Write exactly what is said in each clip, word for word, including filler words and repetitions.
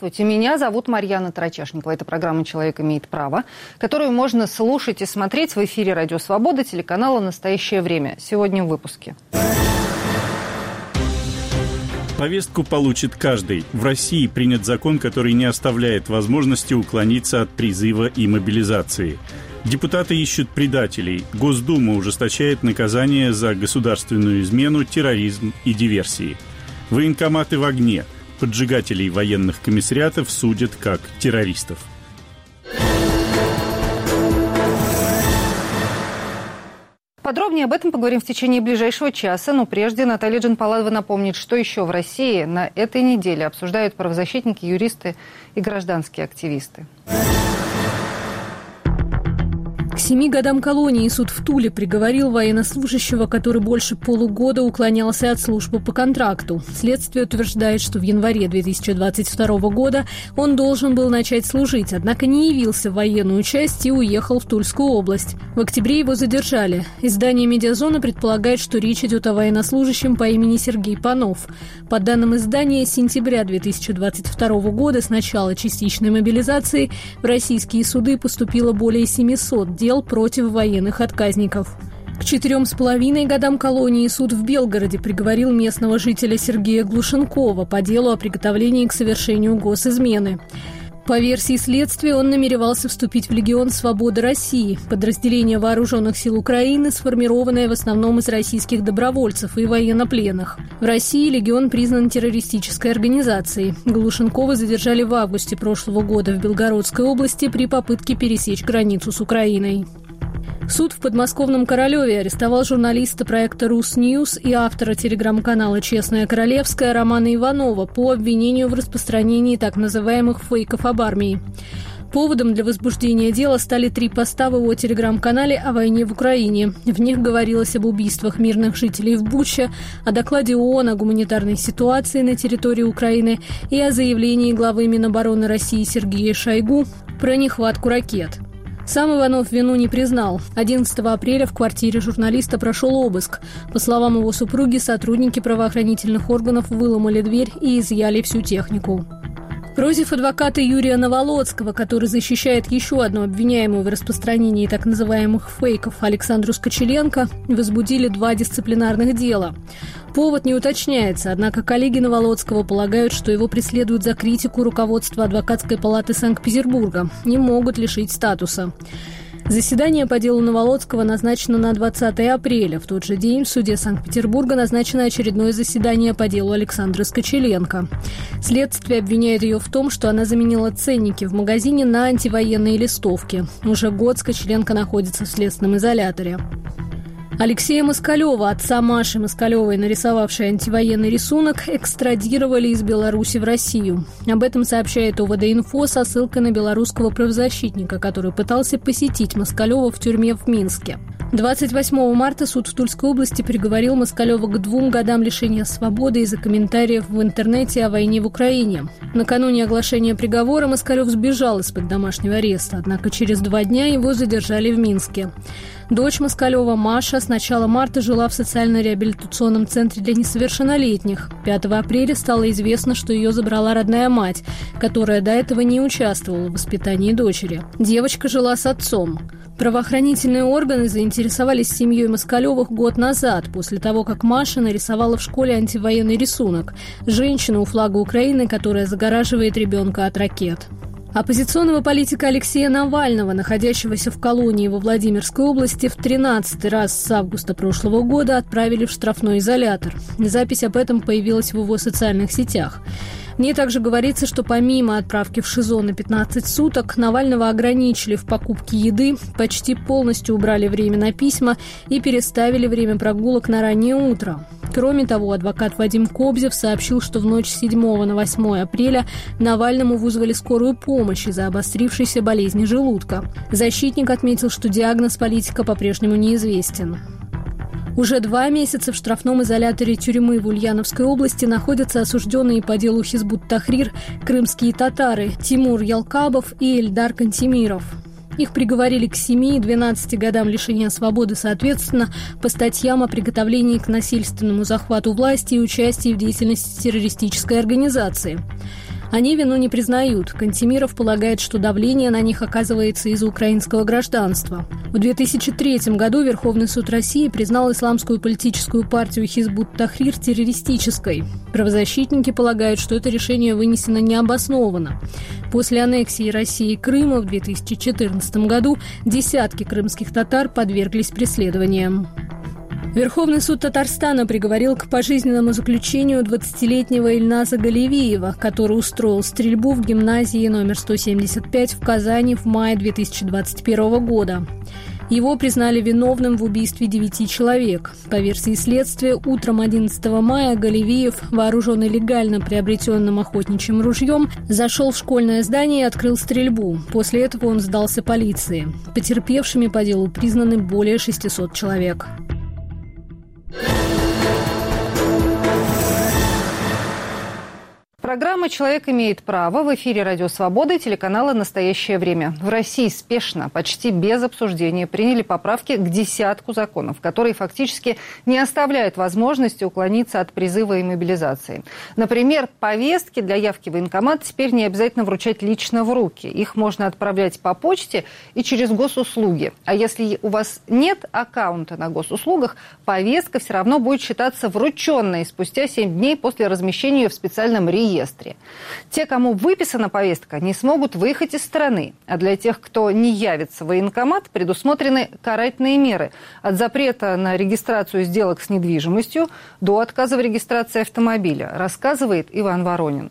Здравствуйте, меня зовут Марьяна Тарачешникова. Это программа «Человек имеет право», которую можно слушать и смотреть в эфире «Радио Свобода» телеканала «Настоящее время». Сегодня в выпуске. Повестку получит каждый. В России принят закон, который не оставляет возможности уклониться от призыва и мобилизации. Депутаты ищут предателей. Госдума ужесточает наказание за государственную измену, терроризм и диверсии. Военкоматы в огне. Поджигателей военных комиссариатов судят как террористов. Подробнее об этом поговорим в течение ближайшего часа. Но прежде Наталья Джанпаладова напомнит, что еще в России на этой неделе обсуждают правозащитники, юристы и гражданские активисты. К семи годам колонии суд в Туле приговорил военнослужащего, который больше полугода уклонялся от службы по контракту. Следствие утверждает, что в январе две тысячи двадцать второго года он должен был начать служить, однако не явился в военную часть и уехал в Тульскую область. В октябре его задержали. Издание «Медиазона» предполагает, что речь идет о военнослужащем по имени Сергей Панов. По данным издания, с сентября две тысячи двадцать второго года, с начала частичной мобилизации, в российские суды поступило более семисот дел против военных отказников. К четырем с половиной годам колонии суд в Белгороде приговорил местного жителя Сергея Глушенкова по делу о приготовлении к совершению госизмены. По версии следствия, он намеревался вступить в Легион Свободы России, подразделение вооруженных сил Украины, сформированное в основном из российских добровольцев и военнопленных. В России Легион признан террористической организацией. Глушенкова задержали в августе прошлого года в Белгородской области при попытке пересечь границу с Украиной. Суд в подмосковном Королеве арестовал журналиста проекта «Русньюз» и автора телеграм-канала «Честное Королевское» Романа Иванова по обвинению в распространении так называемых фейков об армии. Поводом для возбуждения дела стали три поста в его телеграм-канале о войне в Украине. В них говорилось об убийствах мирных жителей в Буче, о докладе ООН о гуманитарной ситуации на территории Украины и о заявлении главы Минобороны России Сергея Шойгу про нехватку ракет. Сам Иванов вину не признал. одиннадцатого апреля в квартире журналиста прошел обыск. По словам его супруги, сотрудники правоохранительных органов выломали дверь и изъяли всю технику. Против адвоката Юрия Наволоцкого, который защищает еще одну обвиняемую в распространении так называемых фейков Александру Скочеленко, возбудили два дисциплинарных дела. Повод не уточняется, однако коллеги Наволоцкого полагают, что его преследуют за критику руководства Адвокатской палаты Санкт-Петербурга, не могут лишить статуса. Заседание по делу Наволоцкого назначено на двадцатое апреля. В тот же день в суде Санкт-Петербурга назначено очередное заседание по делу Александры Скочеленко. Следствие обвиняет ее в том, что она заменила ценники в магазине на антивоенные листовки. Уже год Скочеленко находится в следственном изоляторе. Алексея Москалева, отца Маши Москалевой, нарисовавшей антивоенный рисунок, экстрадировали из Беларуси в Россию. Об этом сообщает ОВД-инфо со ссылкой на белорусского правозащитника, который пытался посетить Москалева в тюрьме в Минске. двадцать восьмого марта суд в Тульской области приговорил Москалева к двум годам лишения свободы из-за комментариев в интернете о войне в Украине. Накануне оглашения приговора Москалев сбежал из-под домашнего ареста, однако через два дня его задержали в Минске. Дочь Москалева, Маша, с начала марта жила в социально-реабилитационном центре для несовершеннолетних. пятого апреля стало известно, что ее забрала родная мать, которая до этого не участвовала в воспитании дочери. Девочка жила с отцом. Правоохранительные органы заинтересовались семьей Москалевых год назад, после того, как Маша нарисовала в школе антивоенный рисунок – женщину у флага Украины, которая загораживает ребенка от ракет. Оппозиционного политика Алексея Навального, находящегося в колонии во Владимирской области, в тринадцатый раз с августа прошлого года отправили в штрафной изолятор. Запись об этом появилась в его социальных сетях. В ней также говорится, что помимо отправки в ШИЗО на пятнадцать суток, Навального ограничили в покупке еды, почти полностью убрали время на письма и переставили время прогулок на раннее утро. Кроме того, адвокат Вадим Кобзев сообщил, что в ночь с седьмого на восьмое апреля Навальному вызвали скорую помощь из-за обострившейся болезни желудка. Защитник отметил, что диагноз политика по-прежнему неизвестен. Уже два месяца в штрафном изоляторе тюрьмы в Ульяновской области находятся осужденные по делу Хизбут-Тахрир крымские татары Тимур Ялкабов и Эльдар Кантемиров. Их приговорили к семи и двенадцати годам лишения свободы, соответственно, по статьям о приготовлении к насильственному захвату власти и участии в деятельности террористической организации. Они вину не признают. Кантемиров полагает, что давление на них оказывается из-за украинского гражданства. В две тысячи третьем году Верховный суд России признал исламскую политическую партию Хизбут Тахрир террористической. Правозащитники полагают, что это решение вынесено необоснованно. После аннексии России Крыма в две тысячи четырнадцатом году десятки крымских татар подверглись преследованиям. Верховный суд Татарстана приговорил к пожизненному заключению двадцатилетнего Ильназа Галевиева, который устроил стрельбу в гимназии номер сто семьдесят пять в Казани в мае две тысячи двадцать первого года. Его признали виновным в убийстве девяти человек. По версии следствия, утром одиннадцатого мая Галевиев, вооруженный легально приобретенным охотничьим ружьем, зашел в школьное здание и открыл стрельбу. После этого он сдался полиции. Потерпевшими по делу признаны более шестисот человек. Программа «Человек имеет право» в эфире «Радио Свобода» и телеканала «Настоящее время». В России спешно, почти без обсуждения, приняли поправки к десятку законов, которые фактически не оставляют возможности уклониться от призыва и мобилизации. Например, повестки для явки в военкомат теперь не обязательно вручать лично в руки. Их можно отправлять по почте и через госуслуги. А если у вас нет аккаунта на госуслугах, повестка все равно будет считаться врученной спустя семь дней после размещения ее в специальном реестре. Те, кому выписана повестка, не смогут выехать из страны. А для тех, кто не явится в военкомат, предусмотрены карательные меры. От запрета на регистрацию сделок с недвижимостью до отказа в регистрации автомобиля, рассказывает Иван Воронин.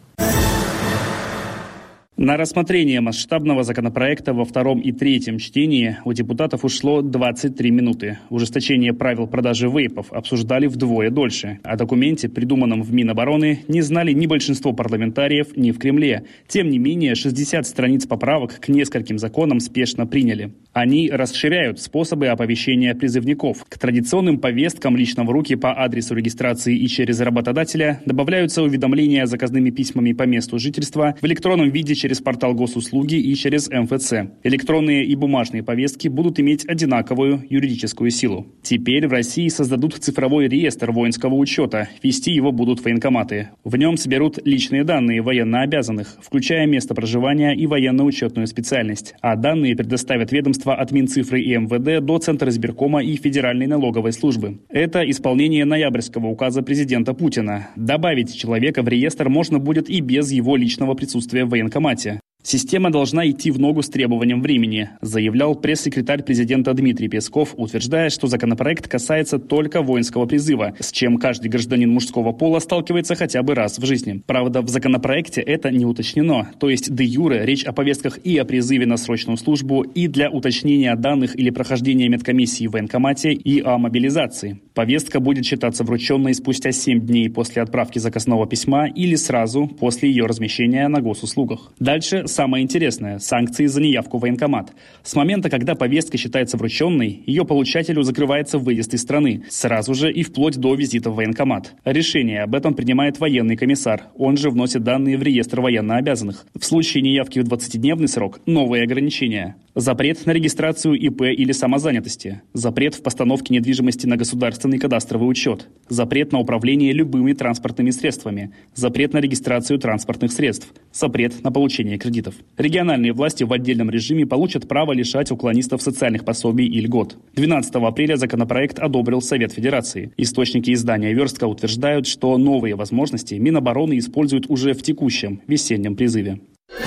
На рассмотрение масштабного законопроекта во втором и третьем чтении у депутатов ушло двадцать три минуты. Ужесточение правил продажи вейпов обсуждали вдвое дольше. О документе, придуманном в Минобороны, не знали ни большинство парламентариев, ни в Кремле. Тем не менее, шестьдесят страниц поправок к нескольким законам спешно приняли. Они расширяют способы оповещения призывников. К традиционным повесткам лично в руки по адресу регистрации и через работодателя добавляются уведомления заказными письмами по месту жительства в электронном виде через портал госуслуги и через эм эф цэ. Электронные и бумажные повестки будут иметь одинаковую юридическую силу. Теперь в России создадут цифровой реестр воинского учета. Вести его будут военкоматы. В нем соберут личные данные военнообязанных, включая место проживания и военно-учетную специальность. А данные предоставят ведомства от Минцифры и эм вэ дэ до Центра избиркома и Федеральной налоговой службы. Это исполнение ноябрьского указа президента Путина. Добавить человека в реестр можно будет и без его личного присутствия в военкомате. Система должна идти в ногу с требованием времени, заявлял пресс-секретарь президента Дмитрий Песков, утверждая, что законопроект касается только воинского призыва, с чем каждый гражданин мужского пола сталкивается хотя бы раз в жизни. Правда, в законопроекте это не уточнено, то есть де юре речь о повестках и о призыве на срочную службу, и для уточнения данных или прохождения медкомиссии в военкомате, и о мобилизации. Повестка будет считаться врученной спустя семь дней после отправки заказного письма или сразу после ее размещения на госуслугах. Дальше самое интересное – санкции за неявку в военкомат. С момента, когда повестка считается врученной, ее получателю закрывается выезд из страны, сразу же и вплоть до визита в военкомат. Решение об этом принимает военный комиссар, он же вносит данные в реестр военнообязанных. В случае неявки в двадцатидневный срок – новые ограничения. Запрет на регистрацию и пэ или самозанятости. Запрет в постановке недвижимости на государственный кадастровый учет. Запрет на управление любыми транспортными средствами. Запрет на регистрацию транспортных средств. Запрет на получение кредитов. Региональные власти в отдельном режиме получат право лишать уклонистов социальных пособий и льгот. двенадцатого апреля законопроект одобрил Совет Федерации. Источники издания «Верстка» утверждают, что новые возможности Минобороны используют уже в текущем весеннем призыве.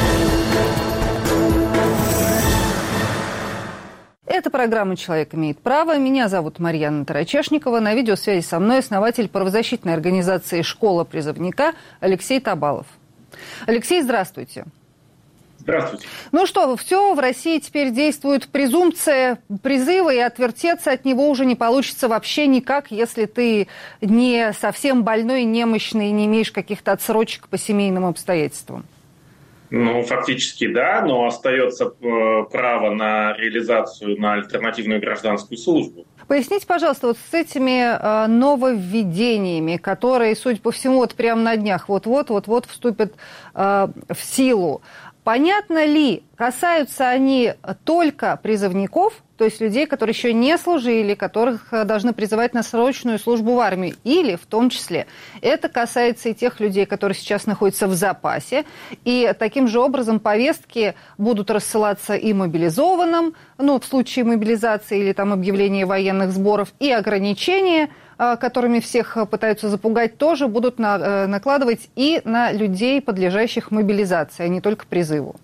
Это программа «Человек имеет право». Меня зовут Марьяна Тарачешникова. На видеосвязи со мной основатель правозащитной организации «Школа призывника» Алексей Табалов. Алексей, здравствуйте. Здравствуйте. Ну что, все, в России теперь действует презумпция призыва, и отвертеться от него уже не получится вообще никак, если ты не совсем больной, немощный, не имеешь каких-то отсрочек по семейным обстоятельствам. Ну, фактически да, но остается э, право на реализацию на альтернативную гражданскую службу. Поясните, пожалуйста, вот с этими э, нововведениями, которые, судя по всему, вот прямо на днях вот-вот, вот-вот вступят э, в силу. Понятно ли, касаются они только призывников, то есть людей, которые еще не служили, которых должны призывать на срочную службу в армию, или в том числе это касается и тех людей, которые сейчас находятся в запасе, и таким же образом повестки будут рассылаться и мобилизованным, ну, в случае мобилизации или там объявления военных сборов, и ограничения, которыми всех пытаются запугать, тоже будут на, накладывать и на людей, подлежащих мобилизации, а не только призыву.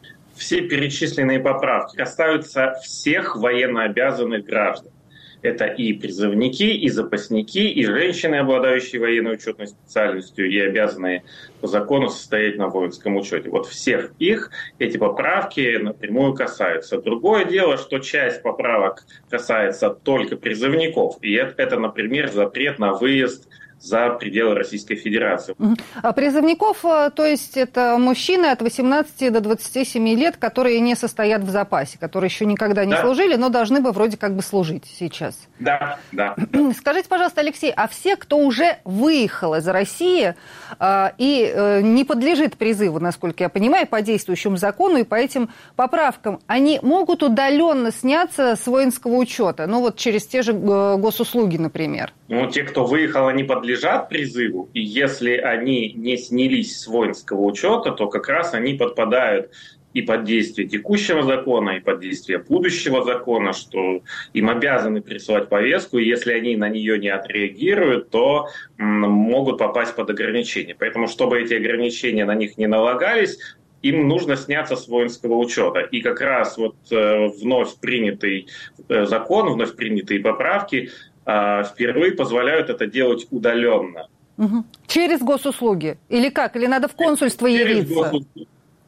Все перечисленные поправки касаются всех военнообязанных граждан. Это и призывники, и запасники, и женщины, обладающие военной учетной специальностью и обязанные по закону состоять на воинском учете. Вот всех их эти поправки напрямую касаются. Другое дело, что часть поправок касается только призывников. И это, это например, запрет на выезд за пределы Российской Федерации. А призывников, то есть это мужчины от восемнадцати до двадцати семи лет, которые не состоят в запасе, которые еще никогда не да. служили, но должны бы вроде как бы служить сейчас. Да, да. Скажите, пожалуйста, Алексей, а все, кто уже выехал из России э, и э, не подлежит призыву, насколько я понимаю, по действующему закону и по этим поправкам, они могут удаленно сняться с воинского учета? Ну вот через те же э, госуслуги, например. Ну, те, кто выехал, они подлежат призыву, и если они не снялись с воинского учета, то как раз они подпадают и под действие текущего закона, и под действие будущего закона, что им обязаны присылать повестку, и если они на нее не отреагируют, то м, могут попасть под ограничения. Поэтому, чтобы эти ограничения на них не налагались, им нужно сняться с воинского учета. И как раз вот э, вновь принятый э, закон, вновь принятые поправки э, впервые позволяют это делать удаленно. Угу. Через госуслуги? Или как? Или надо в консульство Через явиться? Госуслуги.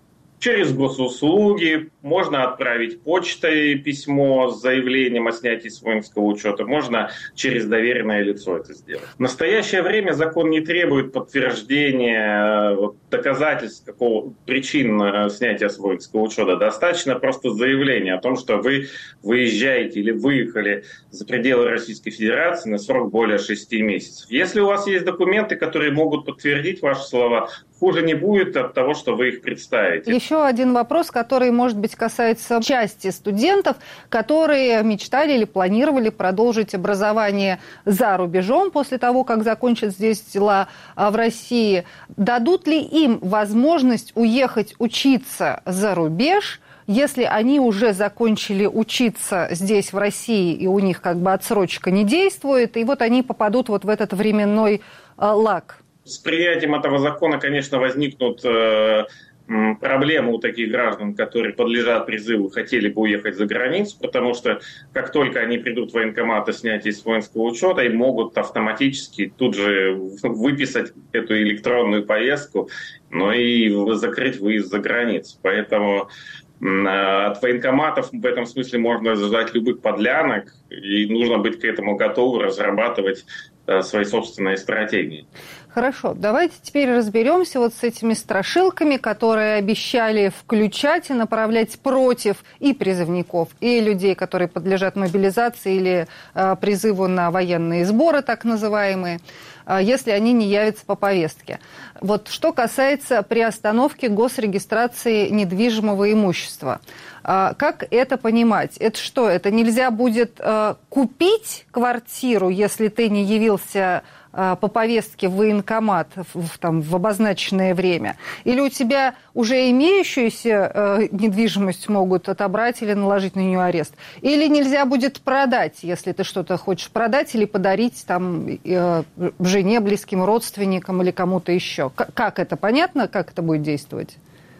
Через госуслуги можно отправить почтой письмо с заявлением о снятии с воинского учета, можно через доверенное лицо это сделать. В настоящее время закон не требует подтверждения доказательств какого, причин снятия с воинского учета. Достаточно просто заявления о том, что вы выезжаете или выехали за пределы Российской Федерации на срок более шести месяцев. Если у вас есть документы, которые могут подтвердить ваши слова, хуже не будет от того, что вы их представите. Еще один вопрос, который, может быть, касается части студентов, которые мечтали или планировали продолжить образование за рубежом после того, как закончат здесь дела в России. Дадут ли им возможность уехать учиться за рубеж, если они уже закончили учиться здесь, в России, и у них как бы отсрочка не действует, и вот они попадут вот в этот временной лаг? С принятием этого закона, конечно, возникнут э, проблемы у таких граждан, которые подлежат призыву, хотели бы уехать за границу, потому что как только они придут в военкомат и снятие с воинского учета, им могут автоматически тут же выписать эту электронную повестку, но и закрыть выезд за границу. Поэтому от военкоматов в этом смысле можно ожидать любых подлянок, и нужно быть к этому готовым, разрабатывать свои собственные стратегии. Хорошо, давайте теперь разберемся вот с этими страшилками, которые обещали включать и направлять против и призывников, и людей, которые подлежат мобилизации или э, призыву на военные сборы, так называемые, э, если они не явятся по повестке. Вот что касается приостановки госрегистрации недвижимого имущества. Э, как это понимать? Это что, это нельзя будет э, купить квартиру, если ты не явился по повестке в военкомат в, там, в обозначенное время? Или у тебя уже имеющуюся э, недвижимость могут отобрать или наложить на нее арест? Или нельзя будет продать, если ты что-то хочешь продать или подарить там, э, жене, близким родственникам или кому-то еще? К- как это? Понятно, как это будет действовать?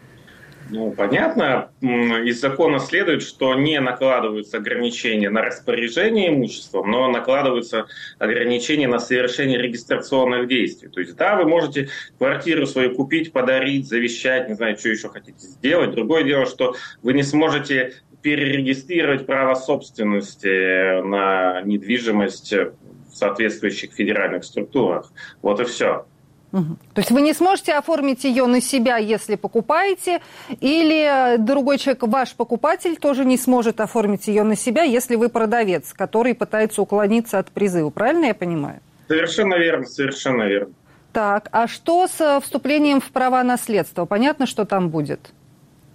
Ну, понятно. Из закона следует, что не накладываются ограничения на распоряжение имуществом, но накладываются ограничения на совершение регистрационных действий. То есть, да, вы можете квартиру свою купить, подарить, завещать, не знаю, что еще хотите сделать. Другое дело, что вы не сможете перерегистрировать право собственности на недвижимость в соответствующих федеральных структурах. Вот и все. Угу. То есть вы не сможете оформить ее на себя, если покупаете, или другой человек, ваш покупатель, тоже не сможет оформить ее на себя, если вы продавец, который пытается уклониться от призыва. Правильно я понимаю? Совершенно верно, совершенно верно. Так, а что с вступлением в права наследства? Понятно, что там будет?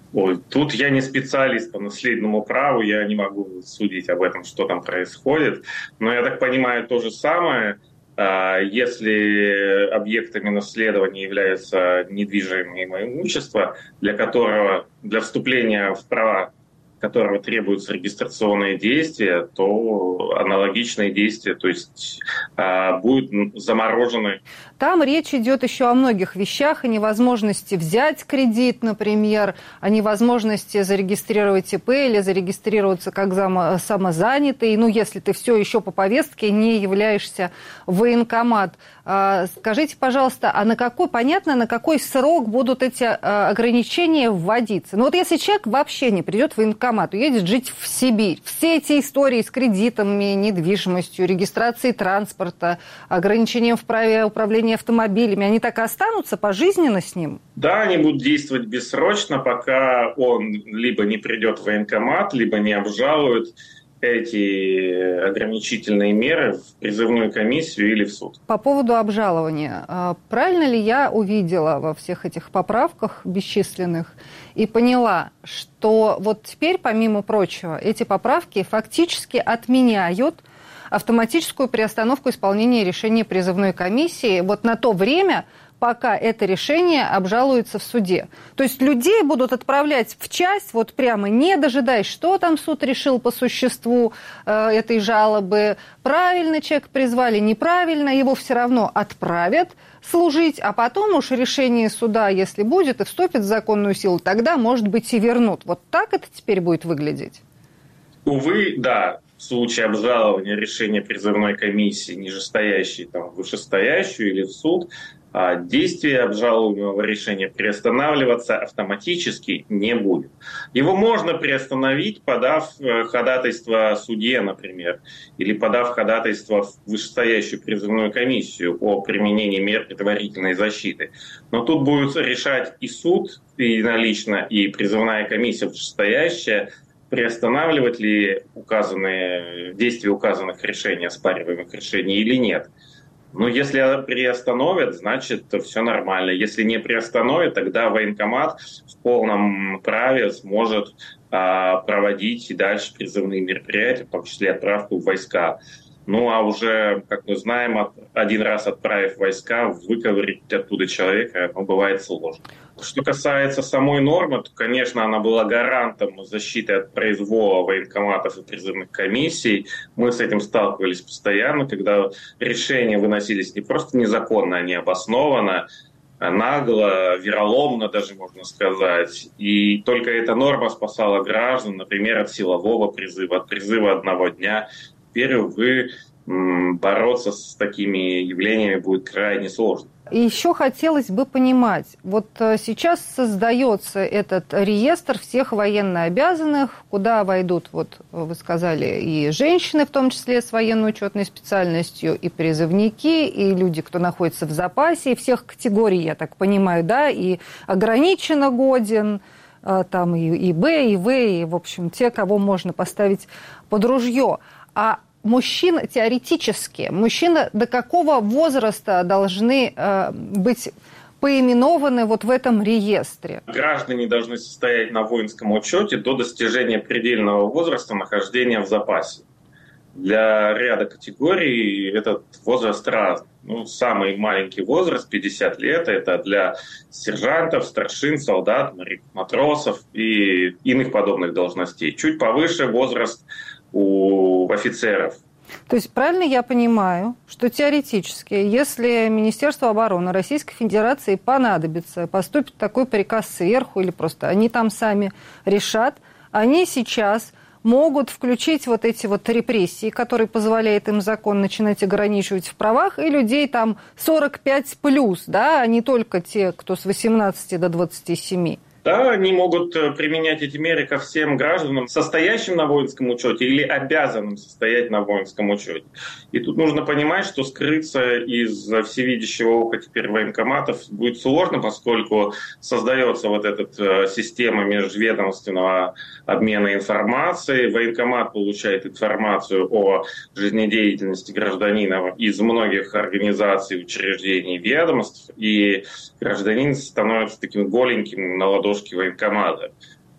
Ой, тут я не специалист по наследному праву, я не могу судить об этом, что там происходит. Но я так понимаю, то же самое, если объектами наследования является недвижимое имущество, для которого, для вступления в права которого требуются регистрационные действия, то аналогичные действия, то есть а, будут заморожены. Там речь идет еще о многих вещах, о невозможности взять кредит, например, о невозможности зарегистрировать ИП или зарегистрироваться как самозанятый, ну, если ты все еще по повестке не являешься в военкомат. Скажите, пожалуйста, а на какой, понятно, на какой срок будут эти ограничения вводиться? Ну вот если человек вообще не придет в военкомат, уедет жить в Сибирь, все эти истории с кредитами, недвижимостью, регистрацией транспорта, ограничением в праве управления автомобилями, они так и останутся пожизненно с ним? Да, они будут действовать бессрочно, пока он либо не придет в военкомат, либо не обжалует эти ограничительные меры в призывную комиссию или в суд. По поводу обжалования. Правильно ли я увидела во всех этих поправках бесчисленных и поняла, что вот теперь, помимо прочего, эти поправки фактически отменяют автоматическую приостановку исполнения решения призывной комиссии вот на то время, пока это решение обжалуется в суде. То есть людей будут отправлять в часть, вот прямо не дожидаясь, что там суд решил по существу э, этой жалобы. Правильно человек призвали, неправильно, его все равно отправят служить, а потом уж решение суда, если будет и вступит в законную силу, тогда, может быть, и вернут. Вот так это теперь будет выглядеть? Увы, да. В случае обжалования решения призывной комиссии, нижестоящей там, в вышестоящую или в суд, действие обжалуемого решения приостанавливаться автоматически не будет. Его можно приостановить, подав ходатайство суде, например, или подав ходатайство в вышестоящую призывную комиссию о применении мер предварительной защиты. Но тут будет решать и суд единолично, и призывная комиссия вышестоящая, приостанавливать ли указанные, действия указанных решений, оспариваемых решений или нет. Но если приостановят, значит, все нормально. Если не приостановят, тогда военкомат в полном праве сможет а, проводить и дальше призывные мероприятия, в том числе отправку в войска. Ну а уже, как мы знаем, от, один раз отправив войска, выковырить оттуда человека, ну, бывает сложно. Что касается самой нормы, то, конечно, она была гарантом защиты от произвола военкоматов и призывных комиссий. Мы с этим сталкивались постоянно, когда решения выносились не просто незаконно, а необоснованно, нагло, вероломно даже, можно сказать. И только эта норма спасала граждан, например, от силового призыва, от призыва одного дня. Теперь, увы, бороться с такими явлениями будет крайне сложно. И еще хотелось бы понимать, вот сейчас создается этот реестр всех военнообязанных, куда войдут, вот вы сказали, и женщины, в том числе с военно-учетной специальностью, и призывники, и люди, кто находится в запасе, и всех категорий, я так понимаю, да, и ограниченно годен, там и, и Б, и В, и, в общем, те, кого можно поставить под ружье. А мужчин теоретически, мужчины до какого возраста должны э, быть поименованы вот в этом реестре? Граждане должны состоять на воинском учете до достижения предельного возраста нахождения в запасе. Для ряда категорий этот возраст разный. Ну, самый маленький возраст, пятьдесят лет, это для сержантов, старшин, солдат, матросов и иных подобных должностей. Чуть повыше возраст у офицеров. То есть правильно я понимаю, что теоретически, если Министерству обороны Российской Федерации понадобится, поступит такой приказ сверху или просто они там сами решат, они сейчас могут включить вот эти вот репрессии, которые позволяет им закон начинать ограничивать в правах, и людей там сорок пять плюс, да, а не только те, кто с восемнадцати до двадцати семи. Да, они могут применять эти меры ко всем гражданам, состоящим на воинском учете или обязанным состоять на воинском учете. И тут нужно понимать, что скрыться из всевидящего ока теперь военкоматов будет сложно, поскольку создается вот эта система межведомственного обмена информацией. Военкомат получает информацию о жизнедеятельности гражданина из многих организаций, учреждений, ведомств, и гражданин становится таким голеньким на ладошке военкомата.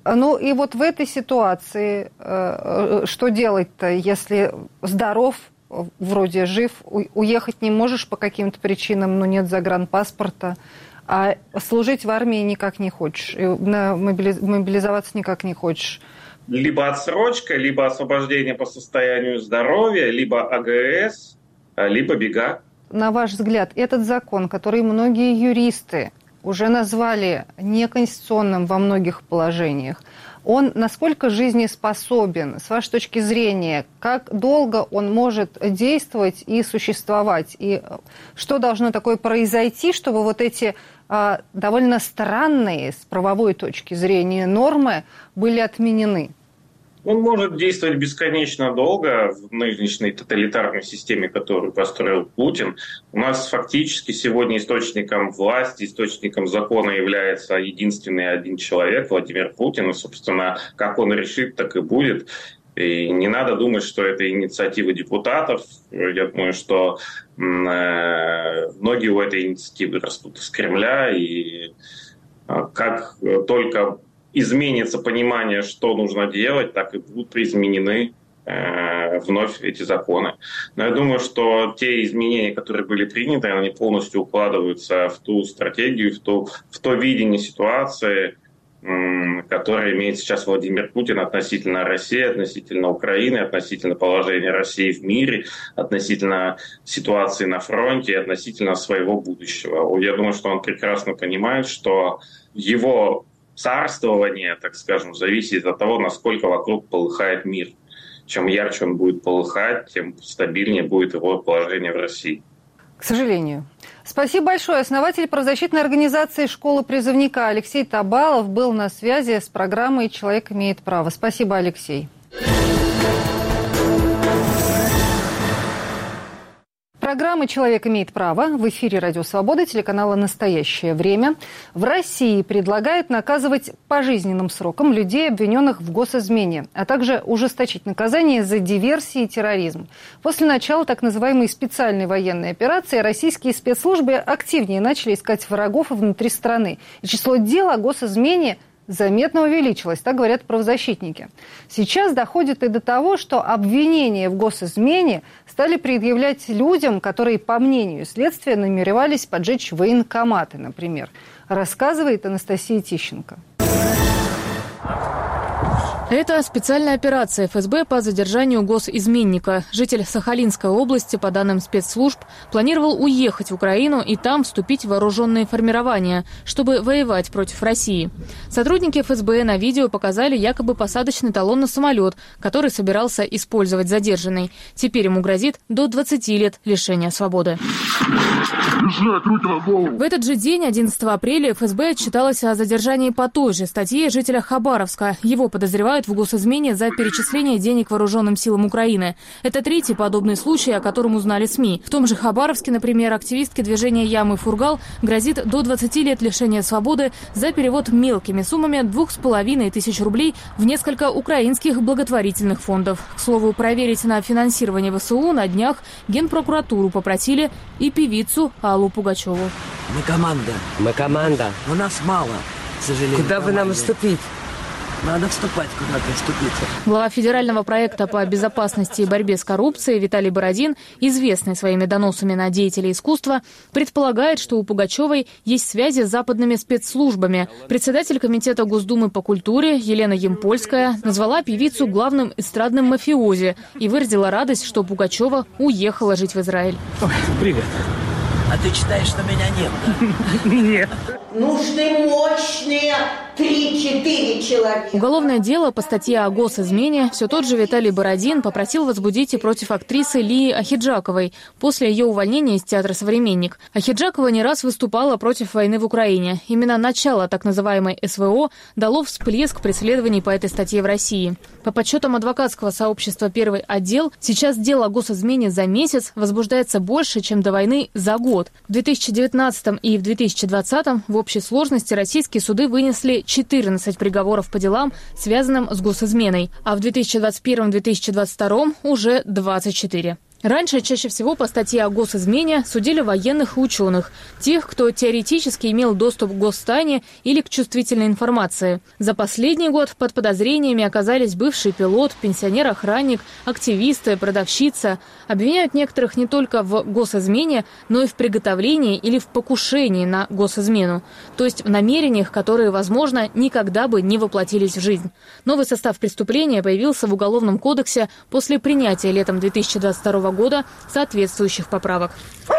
Ну и вот в этой ситуации что делать-то, если здоров, вроде жив, уехать не можешь по каким-то причинам, но нет загранпаспорта, а служить в армии никак не хочешь, мобилизоваться никак не хочешь? Либо отсрочка, либо освобождение по состоянию здоровья, либо А Г С, либо бега. На ваш взгляд, этот закон, который многие юристы уже назвали неконституционным во многих положениях, он насколько жизнеспособен, с вашей точки зрения, как долго он может действовать и существовать? И что должно такое произойти, чтобы вот эти а, довольно странные с правовой точки зрения нормы были отменены? Он может действовать бесконечно долго в нынешней тоталитарной системе, которую построил Путин. У нас фактически сегодня источником власти, источником закона является единственный один человек, Владимир Путин. И, собственно, как он решит, так и будет. И не надо думать, что это инициатива депутатов. Я думаю, что э, многие у этой инициативы растут из Кремля. И э, как только изменится понимание, что нужно делать, так и будут изменены э, вновь эти законы. Но я думаю, что те изменения, которые были приняты, они полностью укладываются в ту стратегию, в, ту, в то видение ситуации, э, которое имеет сейчас Владимир Путин относительно России, относительно Украины, относительно положения России в мире, относительно ситуации на фронте, относительно своего будущего. Я думаю, что он прекрасно понимает, что его царствование, так скажем, зависит от того, насколько вокруг полыхает мир. Чем ярче он будет полыхать, тем стабильнее будет его положение в России. К сожалению. Спасибо большое. Основатель правозащитной организации «Школа призывника» Алексей Табалов был на связи с программой «Человек имеет право». Спасибо, Алексей. Программа «Человек имеет право» в эфире «Радио Свобода», телеканала «Настоящее время». В России предлагают наказывать пожизненным сроком людей, обвиненных в госизмене, а также ужесточить наказание за диверсии и терроризм. После начала так называемой специальной военной операции российские спецслужбы активнее начали искать врагов внутри страны. И число дел о госизмене заметно увеличилось, так говорят правозащитники. Сейчас доходит и до того, что обвинения в госизмене стали предъявлять людям, которые, по мнению следствия, намеревались поджечь военкоматы, например, рассказывает Анастасия Тищенко. Это специальная операция эф эс бэ по задержанию госизменника. Житель Сахалинской области, по данным спецслужб, планировал уехать в Украину и там вступить в вооруженные формирования, чтобы воевать против России. Сотрудники эф эс бэ на видео показали якобы посадочный талон на самолет, который собирался использовать задержанный. Теперь ему грозит до двадцати лет лишения свободы. В этот же день, одиннадцатого апреля, эф эс бэ отчиталась о задержании по той же статье жителя Хабаровска. Его подозревают в госизмене за перечисление денег вооруженным силам Украины. Это третий подобный случай, о котором узнали СМИ. В том же Хабаровске, например, активистке движения «Ямы Фургал» грозит до двадцати лет лишения свободы за перевод мелкими суммами двух с половиной тысяч рублей в несколько украинских благотворительных фондов. К слову, проверить на финансирование вэ эс у на днях Генпрокуратуру попросили и певицу Аллу Пугачеву. Мы команда. Мы команда. У нас мало, к сожалению. Куда бы нам вступить? Надо вступать куда-то, вступиться. Глава федерального проекта по безопасности и борьбе с коррупцией Виталий Бородин, известный своими доносами на деятелей искусства, предполагает, что у Пугачевой есть связи с западными спецслужбами. Председатель комитета Госдумы по культуре Елена Ямпольская назвала певицу главным эстрадным мафиози и выразила радость, что Пугачева уехала жить в Израиль. Ой, привет. А ты считаешь, что меня нет, да? Нет. Нужны мощные три-четыре человека. Уголовное дело по статье о госизмене все тот же Виталий Бородин попросил возбудить и против актрисы Лии Ахеджаковой после ее увольнения из театра «Современник». Ахеджакова не раз выступала против войны в Украине. Именно начало так называемой эс вэ о дало всплеск преследований по этой статье в России. По подсчетам адвокатского сообщества «Первый отдел», сейчас дел о госизмене за месяц возбуждается больше, чем до войны за год. В две тысячи девятнадцатом и в две тысячи двадцатом в общей сложности российские суды вынесли четырнадцать приговоров по делам, связанным с госизменой, а в две тысячи двадцать первом — две тысячи двадцать втором уже двадцать четыре. Раньше чаще всего по статье о госизмене судили военных и ученых, тех, кто теоретически имел доступ к гостайне или к чувствительной информации. За последний год под подозрениями оказались бывший пилот, пенсионер-охранник, активисты, продавщица. Обвиняют некоторых не только в госизмене, но и в приготовлении или в покушении на госизмену, то есть в намерениях, которые, возможно, никогда бы не воплотились в жизнь. Новый состав преступления появился в Уголовном кодексе после принятия летом две тысячи двадцать второго года соответствующих поправок.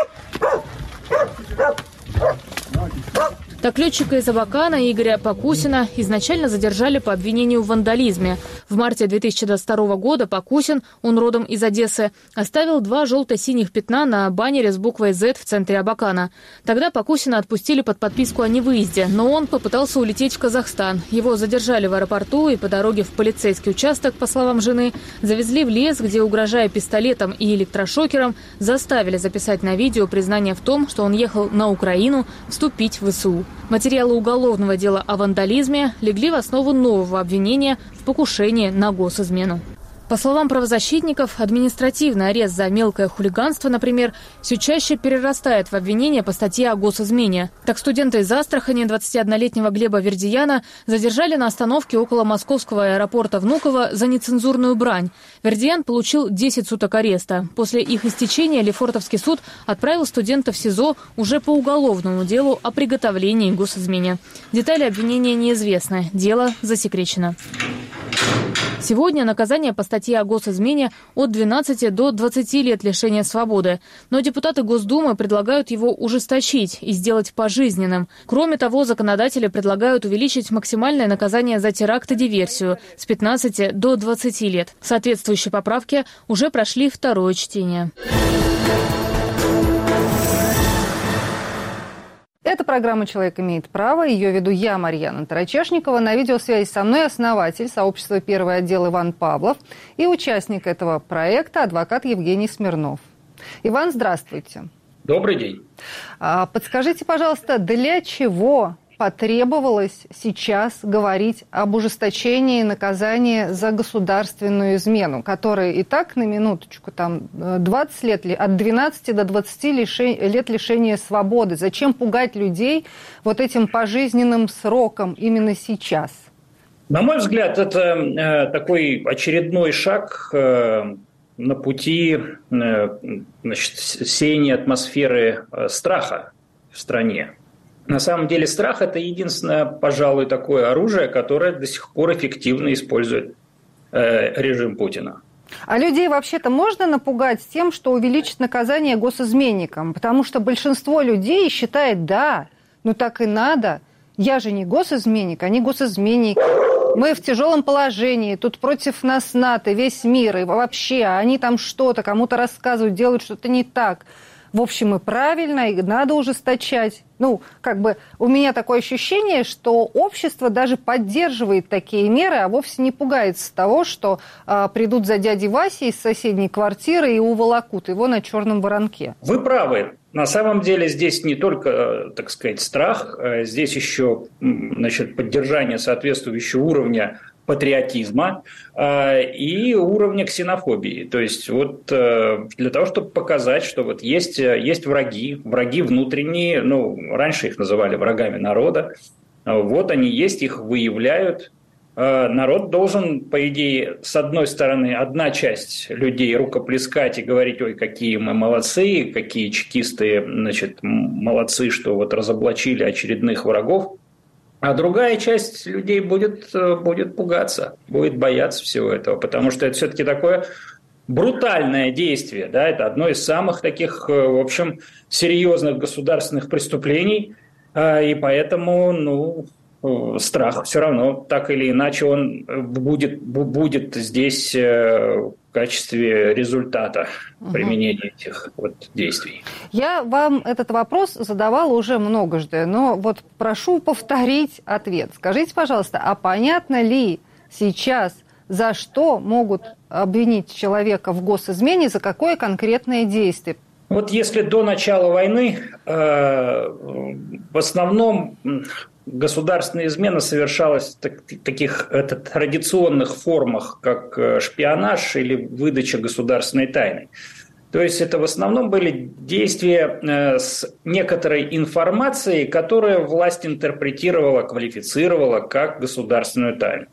Так летчика из Абакана Игоря Покусина изначально задержали по обвинению в вандализме. В марте две тысячи двадцать второго года Покусин, он родом из Одессы, оставил два желто-синих пятна на баннере с буквой «З» в центре Абакана. Тогда Покусина отпустили под подписку о невыезде, но он попытался улететь в Казахстан. Его задержали в аэропорту и по дороге в полицейский участок, по словам жены, завезли в лес, где, угрожая пистолетом и электрошокером, заставили записать на видео признание в том, что он ехал на Украину вступить в ВСУ. Материалы уголовного дела о вандализме легли в основу нового обвинения в покушении на госизмену. По словам правозащитников, административный арест за мелкое хулиганство, например, все чаще перерастает в обвинение по статье о госизмене. Так студента из Астрахани, двадцатиоднолетнего Глеба Вердияна, задержали на остановке около московского аэропорта Внуково за нецензурную брань. Вердиян получил десять суток ареста. После их истечения Лефортовский суд отправил студента в СИЗО уже по уголовному делу о приготовлении к госизмене. Детали обвинения неизвестны. Дело засекречено. Сегодня наказание по статье о госизмене от двенадцати до двадцати лет лишения свободы. Но депутаты Госдумы предлагают его ужесточить и сделать пожизненным. Кроме того, законодатели предлагают увеличить максимальное наказание за теракт и диверсию с пятнадцати до двадцати лет. Соответствующие поправки уже прошли второе чтение. Это программа «Человек имеет право». Ее веду я, Марьяна Тарачешникова. На видеосвязи со мной основатель сообщества «Первый отдел» Иван Павлов и участник этого проекта адвокат Евгений Смирнов. Иван, здравствуйте. Добрый день. Подскажите, пожалуйста, для чего потребовалось сейчас говорить об ужесточении наказания за государственную измену, которая и так, на минуточку, там двадцать лет, от двенадцати до двадцати лет лишения свободы? Зачем пугать людей вот этим пожизненным сроком именно сейчас? На мой взгляд, это э, такой очередной шаг э, на пути э, значит, сеяния атмосферы э, страха в стране. На самом деле страх – это единственное, пожалуй, такое оружие, которое до сих пор эффективно использует э, режим Путина. А людей вообще-то можно напугать тем, что увеличит наказание госизменникам? Потому что большинство людей считает, да, ну так и надо. Я же не госизменник, они госизменники. Мы в тяжелом положении, тут против нас НАТО, весь мир, и вообще, они там что-то кому-то рассказывают, делают что-то не так. В общем, и правильно, и надо ужесточать. Ну, как бы у меня такое ощущение, что общество даже поддерживает такие меры, а вовсе не пугается того, что а, придут за дядей Васей из соседней квартиры и уволокут его на черном воронке. Вы правы. На самом деле здесь не только, так сказать, страх, здесь еще, значит, поддержание соответствующего уровня патриотизма э, и уровня ксенофобии. То есть вот э, для того, чтобы показать, что вот есть, есть враги, враги внутренние, ну, раньше их называли врагами народа, вот они есть, их выявляют. Э, народ должен, по идее, с одной стороны, одна часть людей рукоплескать и говорить, ой, какие мы молодцы, какие чекисты, значит, молодцы, что вот разоблачили очередных врагов. А другая часть людей будет, будет пугаться, будет бояться всего этого, потому что это все-таки такое брутальное действие, да, это одно из самых таких, в общем, серьезных государственных преступлений, и поэтому, ну, страх все равно, так или иначе, он будет, будет здесь в качестве результата угу. применения этих вот действий. Я вам этот вопрос задавала уже многожды, но вот прошу повторить ответ. Скажите, пожалуйста, а понятно ли сейчас, за что могут обвинить человека в госизмене, за какое конкретное действие? Вот если до начала войны э, в основном государственная измена совершалась в таких это, традиционных формах, как шпионаж или выдача государственной тайны. То есть это в основном были действия с некоторой информацией, которую власть интерпретировала, квалифицировала как государственную тайну.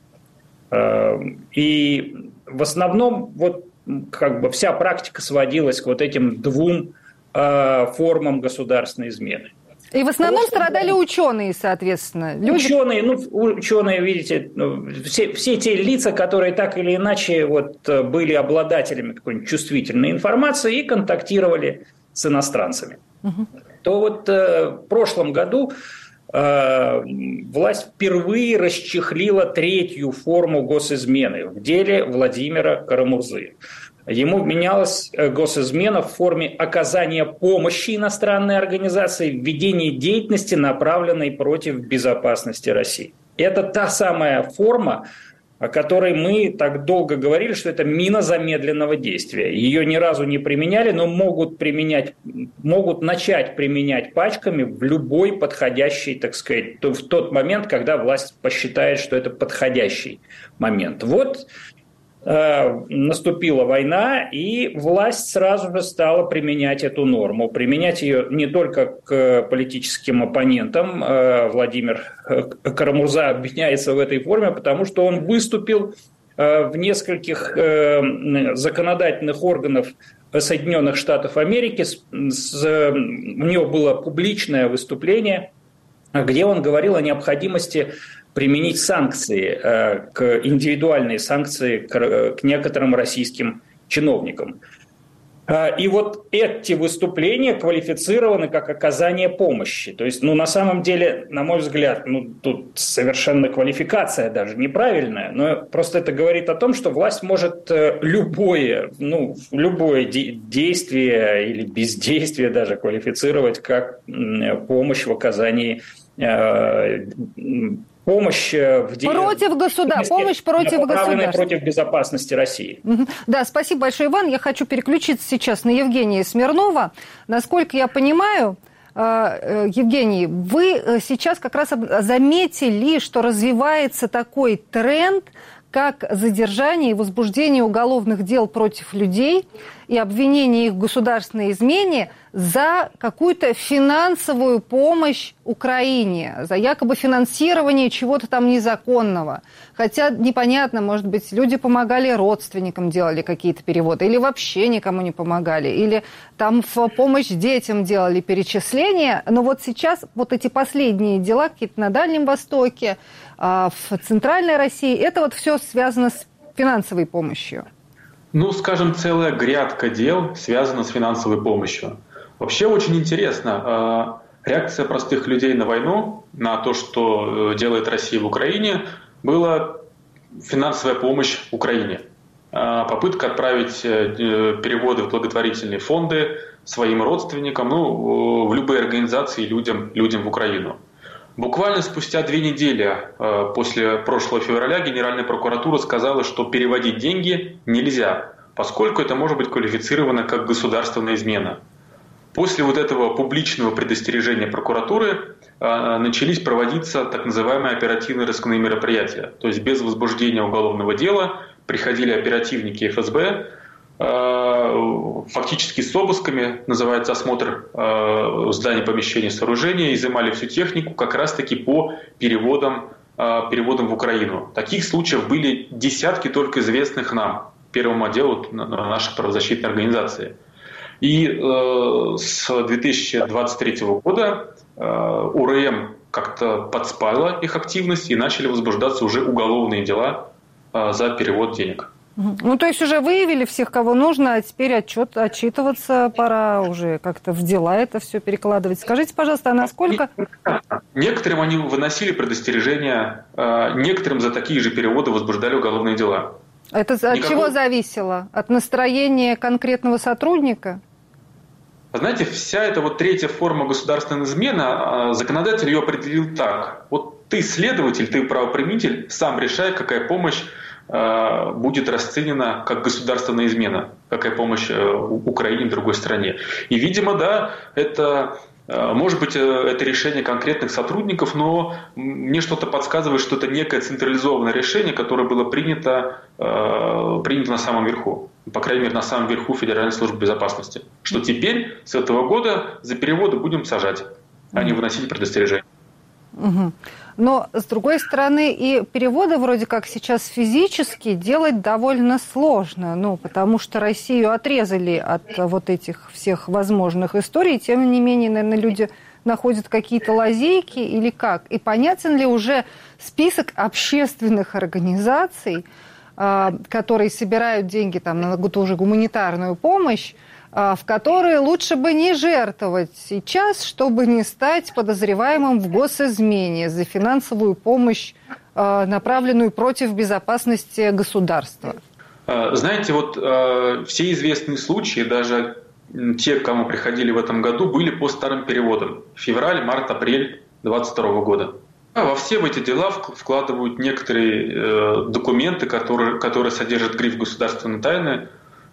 И в основном вот как бы вся практика сводилась к вот этим двум формам государственной измены. И в основном страдали ученые, соответственно. Люди... Ученые, ну, ученые, видите, все, все те лица, которые так или иначе вот, были обладателями какой-нибудь чувствительной информации и контактировали с иностранцами. Угу. То вот э, в прошлом году э, власть впервые расчехлила третью форму госизмены в деле Владимира Карамурзы. Ему вменялась госизмена в форме оказания помощи иностранной организации в ведении деятельности, направленной против безопасности России. Это та самая форма, о которой мы так долго говорили, что это мина замедленного действия. Ее ни разу не применяли, но могут применять, могут начать применять пачками в любой подходящий, так сказать, в тот момент, когда власть посчитает, что это подходящий момент. Вот наступила война, и власть сразу же стала применять эту норму. Применять ее не только к политическим оппонентам. Владимир Карамурза обвиняется в этой форме, потому что он выступил в нескольких законодательных органах Соединенных Штатов Америки. У него было публичное выступление, где он говорил о необходимости применить санкции, к индивидуальные санкции к, к некоторым российским чиновникам. И вот эти выступления квалифицированы как оказание помощи. То есть, ну, на самом деле, на мой взгляд, ну, тут совершенно квалификация даже неправильная, но просто это говорит о том, что власть может любое, ну, любое де- действие или бездействие даже квалифицировать как помощь в оказании э- помощь в де... против государства, помощь против государства, против безопасности России. Угу. Да, спасибо большое, Иван. Я хочу переключиться сейчас на Евгения Смирнова. Насколько я понимаю, Евгений, вы сейчас как раз заметили, что развивается такой тренд, как задержание и возбуждение уголовных дел против людей и обвинение их в государственной измене за какую-то финансовую помощь Украине, за якобы финансирование чего-то там незаконного. Хотя непонятно, может быть, люди помогали родственникам, делали какие-то переводы, или вообще никому не помогали, или там в помощь детям делали перечисления. Но вот сейчас вот эти последние дела какие-то на Дальнем Востоке, в Центральной России, это вот все связано с финансовой помощью. Ну, скажем, целая грядка дел связана с финансовой помощью. Вообще очень интересно. Реакция простых людей на войну, на то, что делает Россия в Украине, была финансовая помощь Украине. Попытка отправить переводы в благотворительные фонды своим родственникам, ну, в любые организации людям, людям в Украину. Буквально спустя две недели после прошлого февраля Генеральная прокуратура сказала, что переводить деньги нельзя, поскольку это может быть квалифицировано как государственная измена. После вот этого публичного предостережения прокуратуры начались проводиться так называемые оперативно-розыскные мероприятия. То есть без возбуждения уголовного дела приходили оперативники эф эс бэ, фактически с обысками, называется осмотр зданий, помещений, сооружений, изымали всю технику как раз-таки по переводам, переводам в Украину. Таких случаев были десятки только известных нам, первому отделу нашей правозащитной организации. И с две тысячи двадцать третьего года у эр эм как-то подспала их активность и начали возбуждаться уже уголовные дела за перевод денег. Ну, то есть уже выявили всех, кого нужно, а теперь отчет, отчитываться пора уже как-то в дела это все перекладывать. Скажите, пожалуйста, а насколько... Некоторым они выносили предостережения, некоторым за такие же переводы возбуждали уголовные дела. Это от Никакого... чего зависело? От настроения конкретного сотрудника? Знаете, вся эта вот третья форма государственной измены, законодатель ее определил так. Вот ты следователь, ты правоприменитель, сам решай, какая помощь будет расценена как государственная измена, какая помощь Украине в другой стране. И, видимо, да, это, может быть, это решение конкретных сотрудников, но мне что-то подсказывает, что это некое централизованное решение, которое было принято, принято на самом верху. по крайней мере, на самом верху Федеральной службы безопасности, что теперь с этого года за переводы будем сажать, а не выносить предостережение. Угу. Но, с другой стороны, и переводы вроде как сейчас физически делать довольно сложно, ну, потому что Россию отрезали от вот этих всех возможных историй, тем не менее, наверное, люди находят какие-то лазейки или как? И понятен ли уже список общественных организаций, которые собирают деньги там, на ту же гуманитарную помощь, в которые лучше бы не жертвовать сейчас, чтобы не стать подозреваемым в госизмене за финансовую помощь, направленную против безопасности государства? Знаете, вот все известные случаи, даже те, к кому приходили в этом году, были по старым переводам. Февраль, март, апрель двадцать второго года. А во все эти дела вкладывают некоторые документы, которые, которые содержат гриф «государственной тайны»,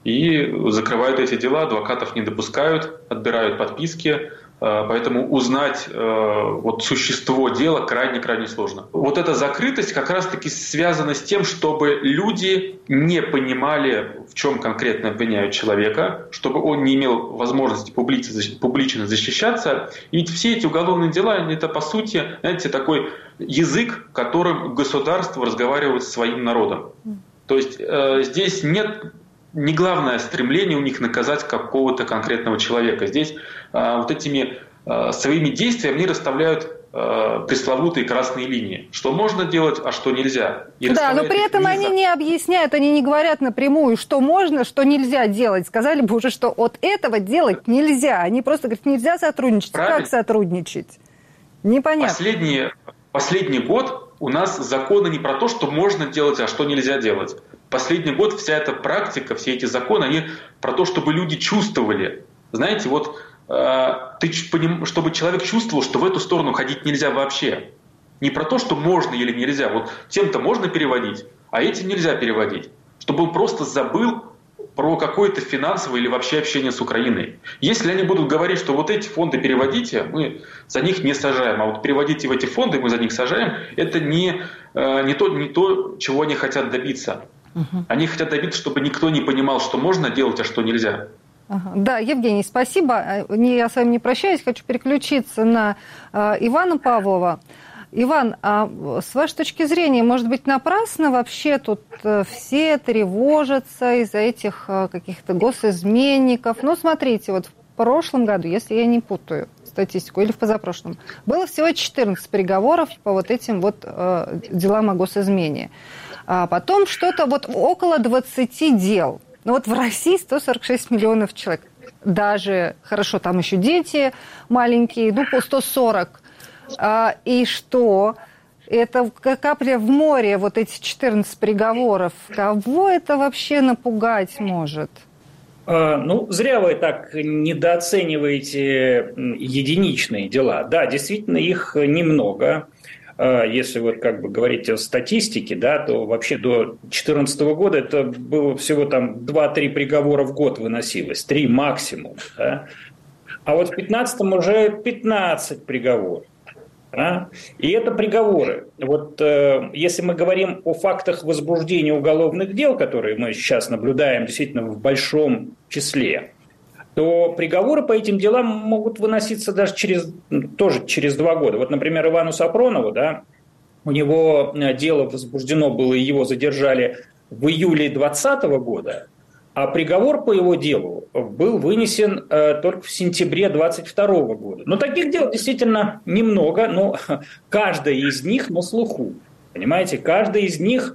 и закрывают эти дела, адвокатов не допускают, отбирают подписки, поэтому узнать вот существо дела крайне-крайне сложно. Вот эта закрытость как раз-таки связана с тем, чтобы люди не понимали, в чем конкретно обвиняют человека, чтобы он не имел возможности публично защищаться. И ведь все эти уголовные дела, это по сути, знаете, такой язык, которым государство разговаривает со своим народом. То есть здесь нет... Не главное стремление у них наказать какого-то конкретного человека. Здесь а, вот этими а, своими действиями они расставляют а, пресловутые красные линии. Что можно делать, а что нельзя. И да, но при этом они не объясняют, они не говорят напрямую, что можно, что нельзя делать. Сказали бы уже, что от этого делать нельзя. Они просто говорят, нельзя сотрудничать. Правильно. Как сотрудничать? Непонятно. Последний, последний год у нас законы не про то, что можно делать, а что нельзя делать. Последний год вся эта практика, все эти законы, они про то, чтобы люди чувствовали. Знаете, вот э, ты, чтобы человек чувствовал, что в эту сторону ходить нельзя вообще. Не про то, что можно или нельзя. Вот тем-то можно переводить, а этим нельзя переводить. Чтобы он просто забыл про какое-то финансовое или вообще общение с Украиной. Если они будут говорить, что вот эти фонды переводите, мы за них не сажаем, а вот переводите в эти фонды, мы за них сажаем, это не, э, не, то, не то, чего они хотят добиться. Они хотят добиться, чтобы никто не понимал, что можно делать, а что нельзя. Ага. Да, Евгений, спасибо. Я с вами не прощаюсь, хочу переключиться на э, Ивана Павлова. Иван, а с вашей точки зрения, может быть, напрасно вообще тут э, все тревожатся из-за этих э, каких-то госизменников? Ну, смотрите, вот в прошлом году, если я не путаю статистику, или в позапрошлом, было всего четырнадцать приговоров по вот этим вот э, делам о госизмене. А потом что-то вот около двадцати дел. Ну вот в России сто сорок шесть миллионов человек. Даже, хорошо, там еще дети маленькие, ну по сто сорок. А, и что? Это капля в море, вот эти четырнадцать приговоров. Кого это вообще напугать может? А, ну, зря вы так недооцениваете единичные дела. Да, действительно, их немного. Если вот как бы говорить о статистике, да, то вообще до две тысячи четырнадцатого года это было всего там два-три приговора в год выносилось, три максимум. Да? А вот в две тысячи пятнадцатом уже пятнадцать приговоров. Да? И это приговоры. Вот э, если мы говорим о фактах возбуждения уголовных дел, которые мы сейчас наблюдаем действительно в большом числе, то приговоры по этим делам могут выноситься даже через, тоже через два года. Вот, например, Ивану Сапронову, да, у него дело возбуждено было, и его задержали в июле двадцатого года, а приговор по его делу был вынесен э, только в сентябре двадцать второго года. Но таких дел действительно немного, но каждая из них на слуху. Понимаете, каждая из них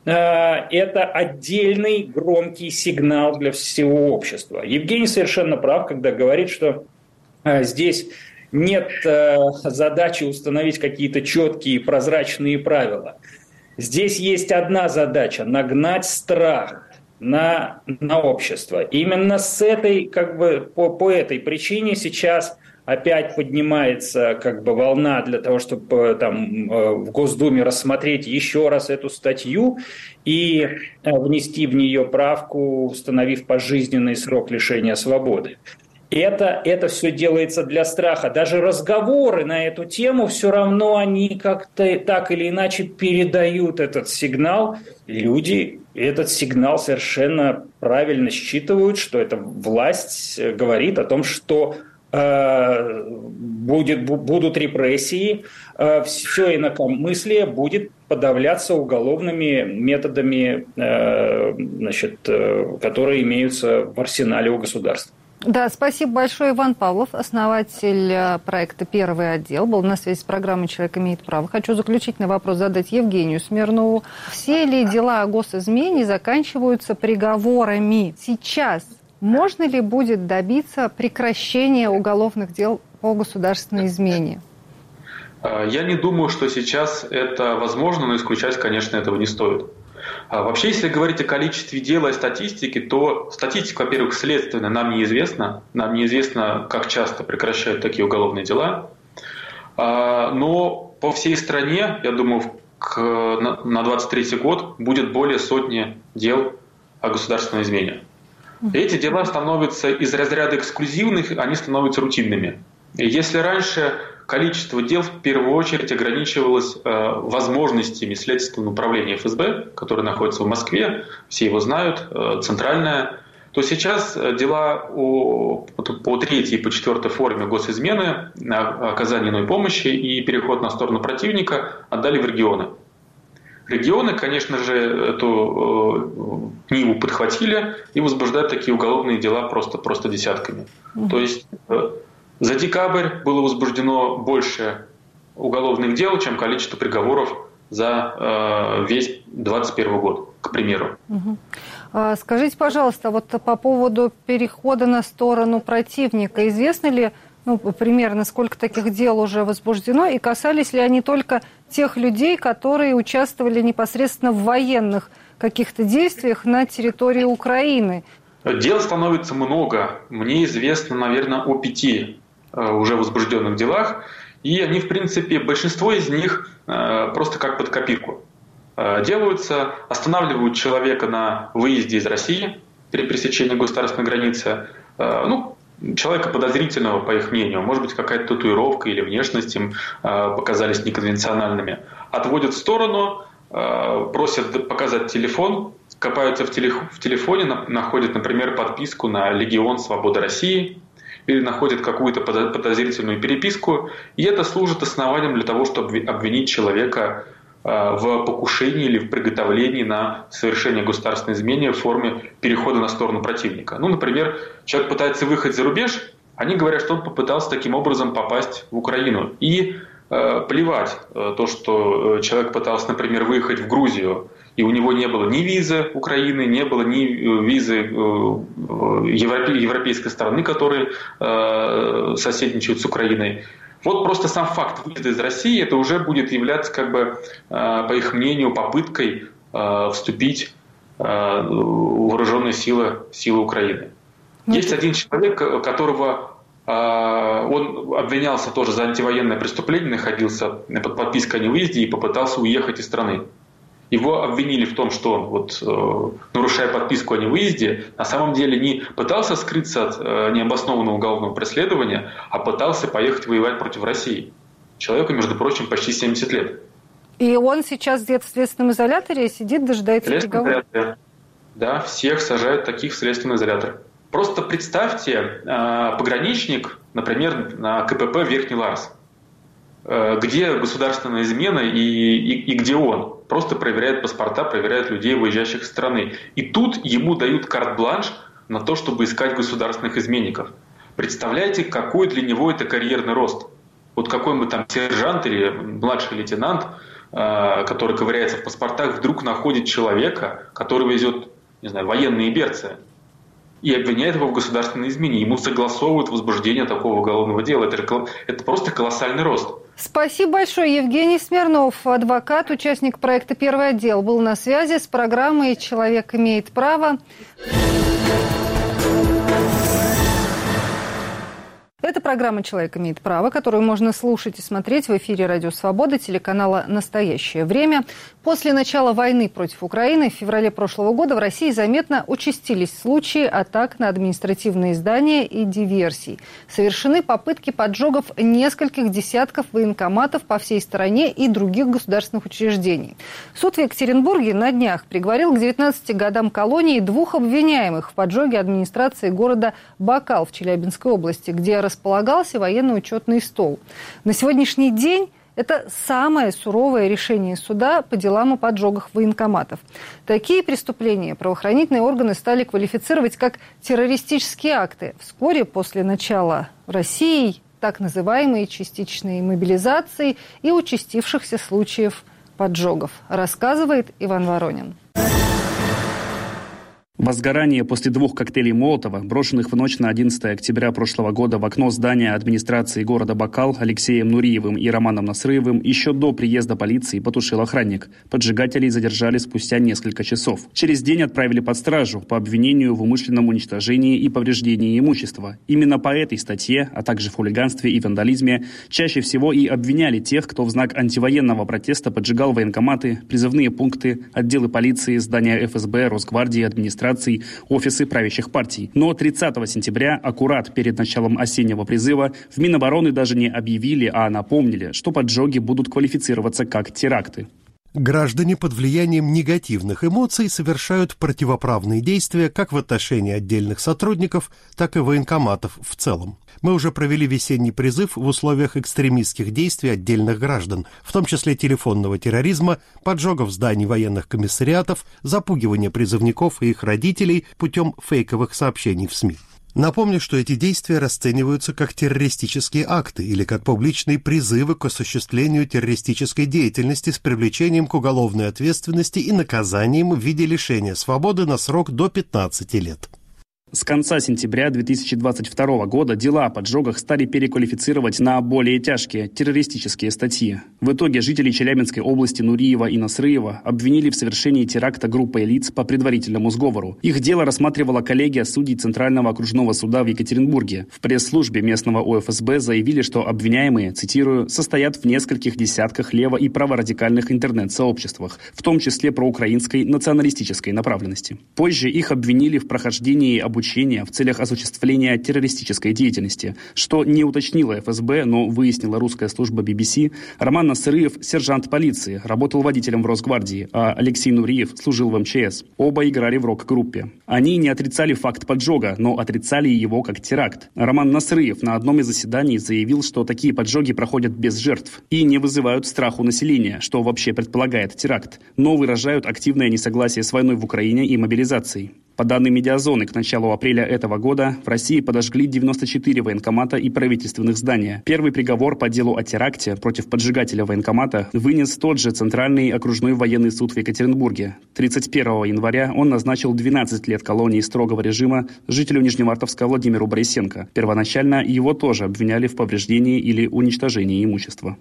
это отдельный громкий сигнал для всего общества. Евгений совершенно прав, когда говорит, что здесь нет задачи установить какие-то четкие прозрачные правила. Здесь есть одна задача – нагнать страх на, на общество. Именно с этой, как бы, по, по этой причине сейчас опять поднимается как бы волна для того, чтобы там в Госдуме рассмотреть еще раз эту статью и внести в нее правку, установив пожизненный срок лишения свободы. Это, это все делается для страха. Даже разговоры на эту тему все равно они как-то так или иначе передают этот сигнал. Люди И этот сигнал совершенно правильно считывают, что эта власть говорит о том, что э, будет, будут репрессии, э, все инакомыслие будет подавляться уголовными методами, э, значит, э, которые имеются в арсенале у государства. Да, спасибо большое. Иван Павлов, основатель проекта «Первый отдел», был на связи с программой «Человек имеет право». Хочу заключительный вопрос задать Евгению Смирнову. Все ли дела о госизмене заканчиваются приговорами? Сейчас можно ли будет добиться прекращения уголовных дел по государственной измене? Я не думаю, что сейчас это возможно, но исключать, конечно, этого не стоит. Вообще, если говорить о количестве дел и статистике, то статистика, во-первых, следственная, нам неизвестна. Нам неизвестно, как часто прекращают такие уголовные дела. Но по всей стране, я думаю, на двадцать третий год будет более сотни дел о государственной измене. Эти дела становятся из разряда эксклюзивных, они становятся рутинными. И если раньше количество дел в первую очередь ограничивалось э, возможностями Следственного управления эф эс бэ, которое находится в Москве, все его знают, э, центральное, то сейчас дела о, по третьей и по четвертой форме госизмены, оказание иной помощи и переход на сторону противника отдали в регионы. Регионы, конечно же, эту э, ниву подхватили и возбуждают такие уголовные дела просто, просто десятками. Mm-hmm. То есть э, за декабрь было возбуждено больше уголовных дел, чем количество приговоров за э, весь двадцать первый год, к примеру. Угу. А, скажите, пожалуйста, вот по поводу перехода на сторону противника, известно ли, ну, примерно, сколько таких дел уже возбуждено, и касались ли они только тех людей, которые участвовали непосредственно в военных каких-то действиях на территории Украины? Дел становится много. Мне известно, наверное, о пяти уже возбужденных делах, и они, в принципе, большинство из них просто как под копирку делаются, останавливают человека на выезде из России при пересечении государственной границы, ну, человека подозрительного, по их мнению, может быть, какая-то татуировка или внешность им показались неконвенциональными, отводят в сторону, просят показать телефон, копаются в телефоне, находят, например, подписку на «Легион Свободы России», или находят какую-то подозрительную переписку, и это служит основанием для того, чтобы обвинить человека в покушении или в приготовлении на совершение государственной измены в форме перехода на сторону противника. Ну, например, человек пытается выехать за рубеж, они говорят, что он попытался таким образом попасть в Украину. И э, плевать то, что человек пытался, например, выехать в Грузию, и у него не было ни визы Украины, не было ни визы европейской страны, которые э, соседничают с Украиной. Вот просто сам факт выезда из России, это уже будет являться, как бы, по их мнению, попыткой вступить в вооруженные силы, силы Украины. Есть один человек, которого он обвинялся тоже за антивоенное преступление, находился под подпиской о невыезде и попытался уехать из страны. Его обвинили в том, что он, вот, нарушая подписку о невыезде, на самом деле не пытался скрыться от необоснованного уголовного преследования, а пытался поехать воевать против России. Человеку, между прочим, почти семьдесят лет. И он сейчас где-то в следственном изоляторе сидит, дожидается приговора? Да, всех сажают таких в следственный изолятор. Просто представьте, пограничник, например, на ка пэ пэ Верхний Ларс, где государственная измена и, и, и где он. Просто проверяет паспорта, проверяет людей, выезжающих из страны. И тут ему дают карт-бланш на то, чтобы искать государственных изменников. Представляете, какой для него это карьерный рост. Вот какой бы там сержант или младший лейтенант, который ковыряется в паспортах, вдруг находит человека, который везет, не знаю, военные берцы, и обвиняет его в государственной измене. Ему согласовывают возбуждение такого уголовного дела. Это, же, это просто колоссальный рост. Спасибо большое. Евгений Смирнов, адвокат, участник проекта «Первый отдел», был на связи с программой «Человек имеет право». Это Это программа «Человек имеет право», которую можно слушать и смотреть в эфире «Радио Свобода» телеканала «Настоящее время». После начала войны против Украины в феврале прошлого года в России заметно участились случаи атак на административные здания и диверсий. Совершены попытки поджогов нескольких десятков военкоматов по всей стране и других государственных учреждений. Суд в Екатеринбурге на днях приговорил к девятнадцати годам колонии двух обвиняемых в поджоге администрации города Бакал в Челябинской области, где располагался военно-учетный стол. На сегодняшний день это самое суровое решение суда по делам о поджогах военкоматов. Такие преступления правоохранительные органы стали квалифицировать как террористические акты. Вскоре после начала в России так называемой частичной мобилизации и участившихся случаев поджогов, рассказывает Иван Воронин. Возгорание после двух коктейлей Молотова, брошенных в ночь на одиннадцатое октября прошлого года в окно здания администрации города Бакал Алексеем Нуриевым и Романом Насрыевым, еще до приезда полиции потушил охранник. Поджигателей задержали спустя несколько часов. Через день отправили под стражу по обвинению в умышленном уничтожении и повреждении имущества. Именно по этой статье, а также в хулиганстве и вандализме, чаще всего и обвиняли тех, кто в знак антивоенного протеста поджигал военкоматы, призывные пункты, отделы полиции, здания эф эс бэ, Росгвардии, администрации, офисы правящих партий. Но тридцатого сентября, аккурат перед началом осеннего призыва, в Минобороны даже не объявили, а напомнили, что поджоги будут квалифицироваться как теракты. Граждане под влиянием негативных эмоций совершают противоправные действия как в отношении отдельных сотрудников, так и военкоматов в целом. Мы уже провели весенний призыв в условиях экстремистских действий отдельных граждан, в том числе телефонного терроризма, поджогов зданий военных комиссариатов, запугивания призывников и их родителей путем фейковых сообщений в СМИ. Напомню, что эти действия расцениваются как террористические акты или как публичные призывы к осуществлению террористической деятельности с привлечением к уголовной ответственности и наказанием в виде лишения свободы на срок до пятнадцати лет. С конца сентября две тысячи двадцать второго года дела о поджогах стали переквалифицировать на более тяжкие террористические статьи. В итоге жителей Челябинской области Нуриева и Насрыева обвинили в совершении теракта группой лиц по предварительному сговору. Их дело рассматривала коллегия судей Центрального окружного суда в Екатеринбурге. В пресс-службе местного о эф эс бэ заявили, что обвиняемые, цитирую, состоят в нескольких десятках лево- и праворадикальных интернет-сообществах, в том числе проукраинской националистической направленности. Позже их обвинили в прохождении обучения в целях осуществления террористической деятельности. Что не уточнила эф эс бэ, но выяснила русская служба би би си, Роман Насрыев – сержант полиции, работал водителем в Росгвардии, а Алексей Нуриев служил в эм че эс. Оба играли в рок-группе. Они не отрицали факт поджога, но отрицали его как теракт. Роман Насрыев на одном из заседаний заявил, что такие поджоги проходят без жертв и не вызывают страху населения, что вообще предполагает теракт, но выражают активное несогласие с войной в Украине и мобилизацией. По данным Медиазоны, к началу апреля этого года в России подожгли девяносто четыре военкомата и правительственных здания. Первый приговор по делу о теракте против поджигателя военкомата вынес тот же Центральный окружной военный суд в Екатеринбурге. тридцать первого января он назначил двенадцать лет колонии строгого режима жителю Нижневартовска Владимиру Борисенко. Первоначально его тоже обвиняли в повреждении или уничтожении имущества.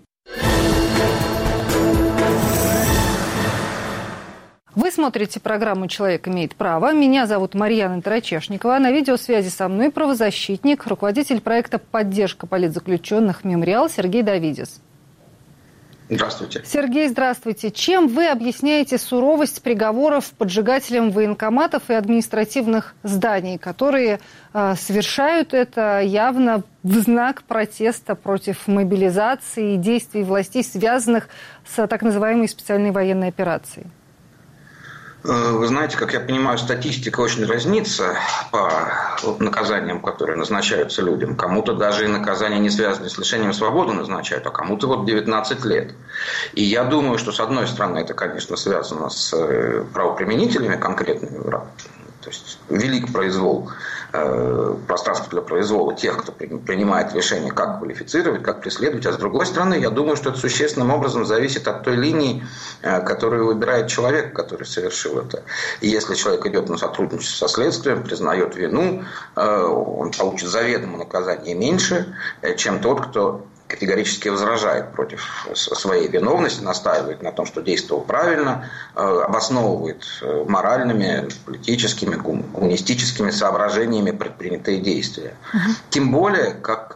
Вы смотрите программу «Человек имеет право». Меня зовут Марьяна Тарачешникова. На видеосвязи со мной правозащитник, руководитель проекта «Поддержка политзаключенных. Мемориал» Сергей Давидис. Здравствуйте. Сергей, здравствуйте. Чем вы объясняете суровость приговоров поджигателям военкоматов и административных зданий, которые э, совершают это явно в знак протеста против мобилизации и действий властей, связанных с так называемой специальной военной операцией? Вы знаете, как я понимаю, статистика очень разнится по наказаниям, которые назначаются людям. Кому-то даже и наказания, не связанные с лишением свободы, назначают, а кому-то вот девятнадцать лет. И я думаю, что с одной стороны это, конечно, связано с правоприменителями конкретными, то есть велик произвол, пространство для произвола тех, кто принимает решение, как квалифицировать, как преследовать. А с другой стороны, я думаю, что это существенным образом зависит от той линии, которую выбирает человек, который совершил это. И если человек идет на сотрудничество со следствием, признает вину, он получит заведомо наказание меньше, чем тот, кто категорически возражает против своей виновности, настаивает на том, что действовал правильно, обосновывает моральными, политическими, гуманистическими соображениями предпринятые действия. Uh-huh. Тем более, как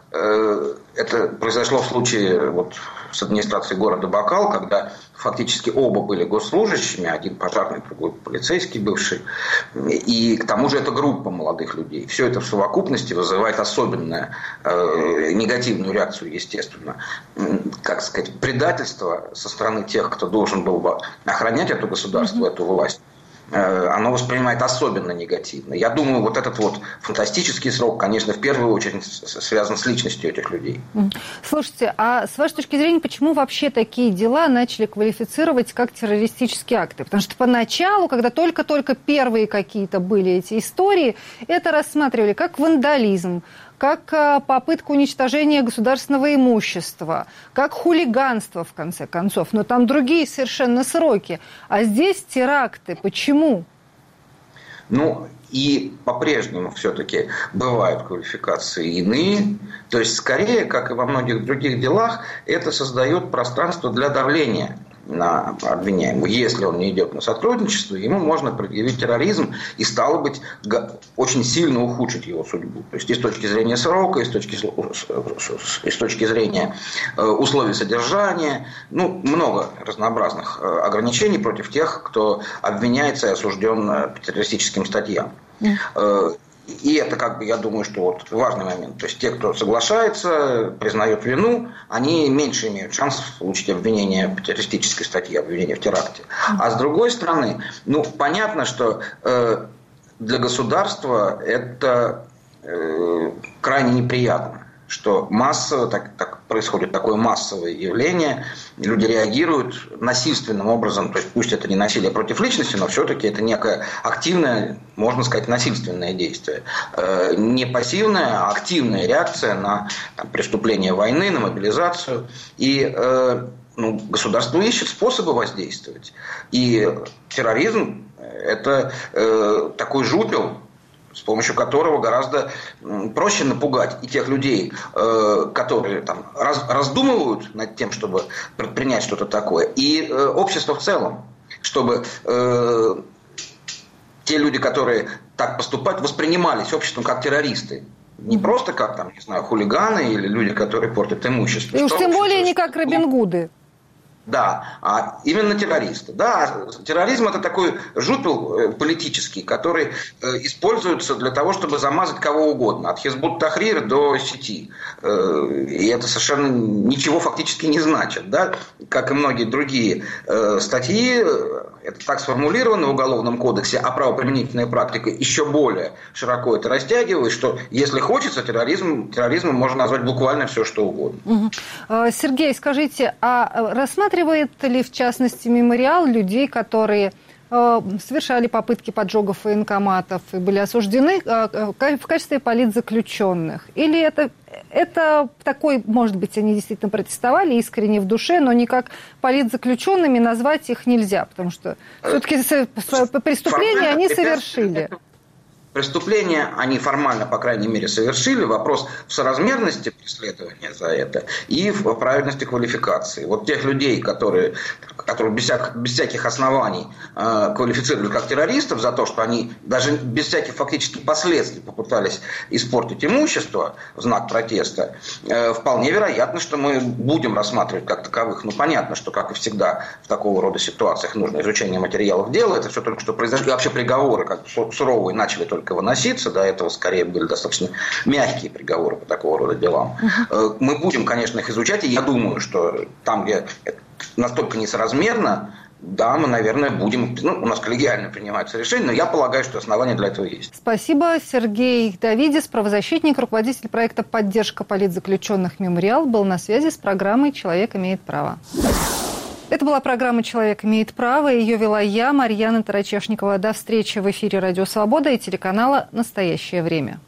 это произошло в случае вот, с администрацией города Бакал, когда фактически оба были госслужащими, один пожарный, другой полицейский бывший, и к тому же это группа молодых людей. Все это в совокупности вызывает особенную э, негативную реакцию, естественно. Как сказать, предательство со стороны тех, кто должен был бы охранять это государство, эту власть. Оно воспринимает особенно негативно. Я думаю, вот этот вот фантастический срок, конечно, в первую очередь связан с личностью этих людей. Слушайте, а с вашей точки зрения, почему вообще такие дела начали квалифицировать как террористические акты? Потому что поначалу, когда только-только первые какие-то были эти истории, это рассматривали как вандализм, как попытку уничтожения государственного имущества, как хулиганство, в конце концов. Но там другие совершенно сроки. А здесь теракты. Почему? Ну, и по-прежнему все-таки бывают квалификации иные. То есть, скорее, как и во многих других делах, это создает пространство для давления на обвиняемого. Если он не идет на сотрудничество, ему можно предъявить терроризм и, стало быть, очень сильно ухудшить его судьбу. То есть и с точки зрения срока, и с точки, и с точки зрения условий содержания. Ну, много разнообразных ограничений против тех, кто обвиняется и осужден по террористическим статьям. И это, как бы, я думаю, что вот важный момент. То есть те, кто соглашается, признает вину, они меньше имеют шансов получить обвинение по террористической статье, обвинение в теракте. А с другой стороны, ну, понятно, что э, для государства это э, крайне неприятно, что массово так, так происходит такое массовое явление, люди реагируют насильственным образом, то есть пусть это не насилие против личности, но все-таки это некое активное, можно сказать, насильственное действие. Э, не пассивная, а активная реакция на там, преступление войны, на мобилизацию. И э, ну, государство ищет способы воздействовать. И терроризм – это э, такой жупел, с помощью которого гораздо проще напугать и тех людей, которые там раздумывают над тем, чтобы предпринять что-то такое, и общество в целом, чтобы те люди, которые так поступают, воспринимались обществом как террористы. Не просто как, там, не знаю, хулиганы или люди, которые портят имущество. И уж тем более не как Робин Гуды. Да, а именно террористы. Да, терроризм – это такой жупел политический, который используется для того, чтобы замазать кого угодно, от Хизбут Тахрир до сети. И это совершенно ничего фактически не значит. Да? Как и многие другие статьи, это так сформулировано в Уголовном кодексе, а правоприменительная практика еще более широко это растягивает, что если хочется, терроризм, терроризмом можно назвать буквально все, что угодно. Угу. Сергей, скажите, а рассматривается ли, в частности, мемориал людей, которые э, совершали попытки поджогов военкоматов и были осуждены э, в качестве политзаключенных? Или это, это такой, может быть, они действительно протестовали искренне в душе, но никак политзаключенными назвать их нельзя, потому что все-таки преступления они совершили. Преступления они формально, по крайней мере, совершили. Вопрос в соразмерности преследования за это и в правильности квалификации. Вот тех людей, которые, которые без, всяких, без всяких оснований э, квалифицируют как террористов за то, что они даже без всяких фактических последствий попытались испортить имущество в знак протеста, э, вполне вероятно, что мы будем рассматривать как таковых. Ну, понятно, что, как и всегда, в такого рода ситуациях нужно изучение материалов дела. Это все только что произошло. И вообще приговоры как бы суровые начали только выноситься, до этого скорее были достаточно мягкие приговоры по такого рода делам. Uh-huh. Мы будем, конечно, их изучать, и я думаю, что там, где это настолько несоразмерно, да, мы, наверное, будем, ну, у нас коллегиально принимаются решения, но я полагаю, что основания для этого есть. Спасибо. Сергей Давидис, правозащитник, руководитель проекта «Поддержка политзаключенных Мемориал», был на связи с программой «Человек имеет право». Это была программа «Человек имеет право». Ее вела я, Марьяна Тарачешникова. До встречи в эфире «Радио Свобода» и телеканала «Настоящее время».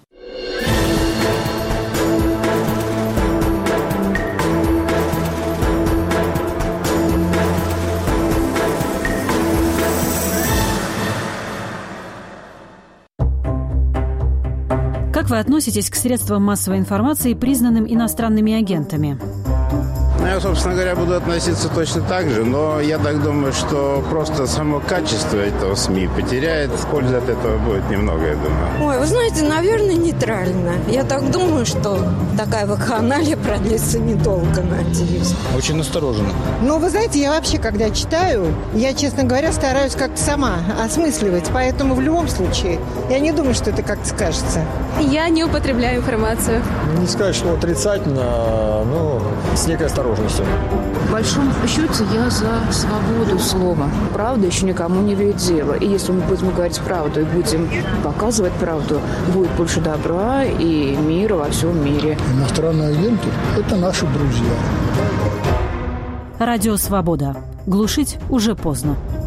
Как вы относитесь к средствам массовой информации, признанным иностранными агентами? Я, собственно говоря, буду относиться точно так же, но я так думаю, что просто само качество этого СМИ потеряет. Пользы от этого будет немного, я думаю. Ой, вы знаете, наверное, нейтрально. Я так думаю, что такая вакханалия продлится недолго, надеюсь. Очень настороженно. Ну, вы знаете, я вообще, когда читаю, я, честно говоря, стараюсь как-то сама осмысливать. Поэтому в любом случае, я не думаю, что это как-то скажется. Я не употребляю информацию. Не сказать, что отрицательно, но с некой осторожностью. В большом счете я за свободу слова. Правда еще никому не ведет дело. И если мы будем говорить правду и будем показывать правду, будет больше добра и мира во всем мире. Иностранные агенты – это наши друзья. Радио «Свобода». Глушить уже поздно.